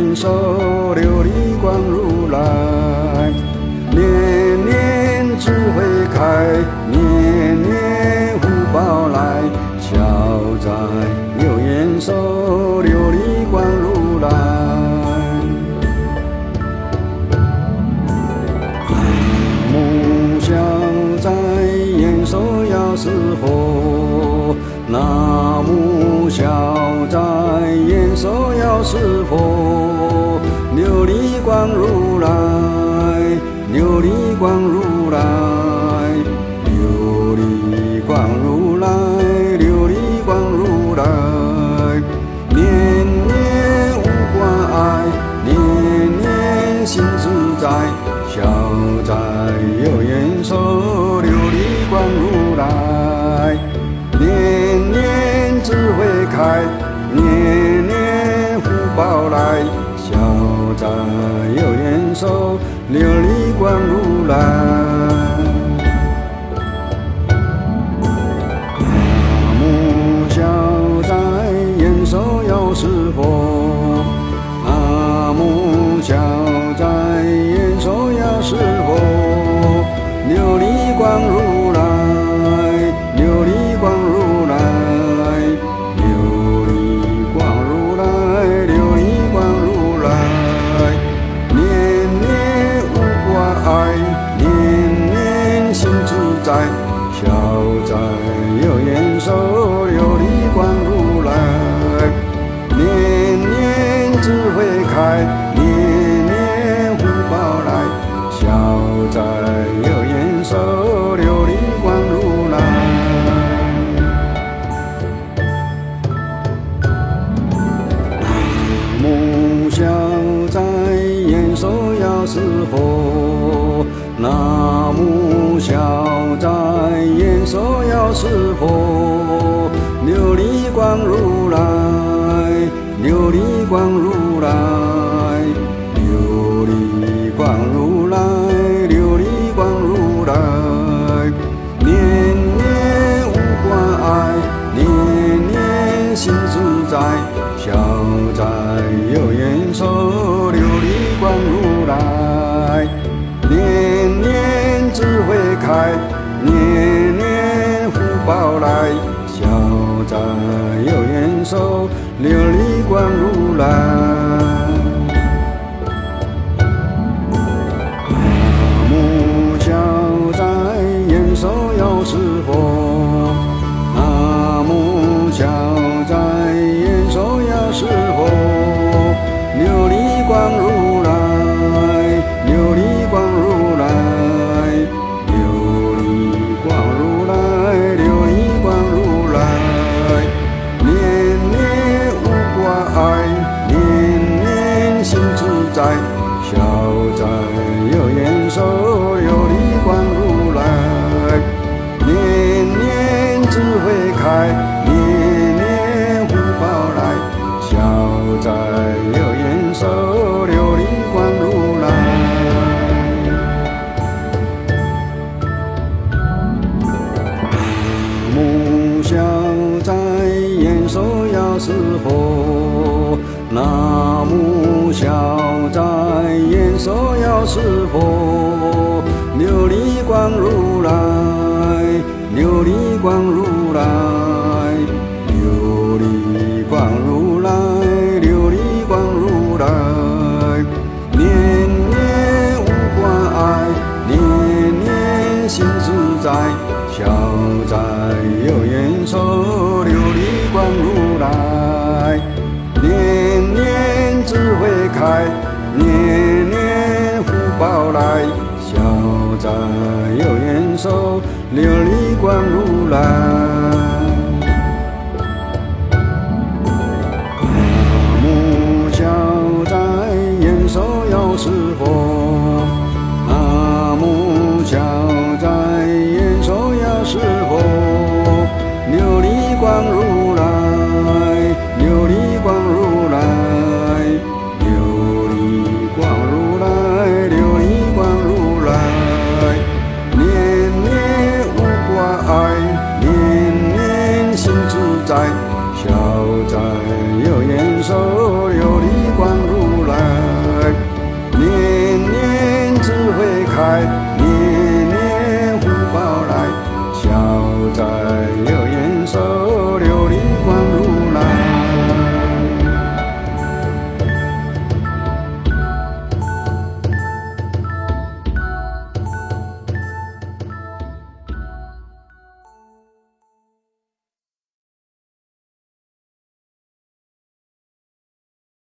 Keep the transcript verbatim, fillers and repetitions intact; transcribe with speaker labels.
Speaker 1: 延寿，琉璃光如来。年年智慧开，年年福报来。消灾有延寿，琉璃光如来。南无消灾延寿药师佛，南无消灾延寿药师佛，琉璃光如来，琉璃光如来，琉璃光如来，琉璃光如来。年年无挂碍，年年心自在，消灾有延寿，琉璃光如来。年年智慧开，年年福报来。消灾有延寿，琉璃光如来。南无消灾延寿药师佛，南无消灾延寿药师佛，琉璃光如来，琉璃光如来，琉璃光如来，琉璃光如来。年年无挂碍，年年心自在，消灾有延寿，琉璃光如来。年年智慧开，年年福报来。消灾有延寿，琉璃光如来。南无消灾延寿药师佛，南无消灾延寿药师佛，琉璃光如来，琉璃光如来，琉璃光如来，琉璃光如来。年年无挂碍，年年心自在，消灾有延寿，琉璃光如来。年年智慧开，年年福报来。消灾有延寿，琉璃光如来。南无消灾延寿药师佛，南无消灾延寿药师佛，琉璃光如来，琉璃光如来，琉璃光如来，琉璃光如来。年年无挂碍，年年心自在，消灾有延寿，琉璃光如来。年年智慧开，年年福报来。消灾有延寿，琉璃光如来。南无消灾延寿药师佛，南无消灾延寿药师佛，琉璃光如来，琉璃光如来，琉璃光如来，琉璃光如来。年年无挂碍，年年心自在，消灾有延寿，琉璃光如来。年年智慧开，年年福报来。消灾有延寿，琉璃光如来。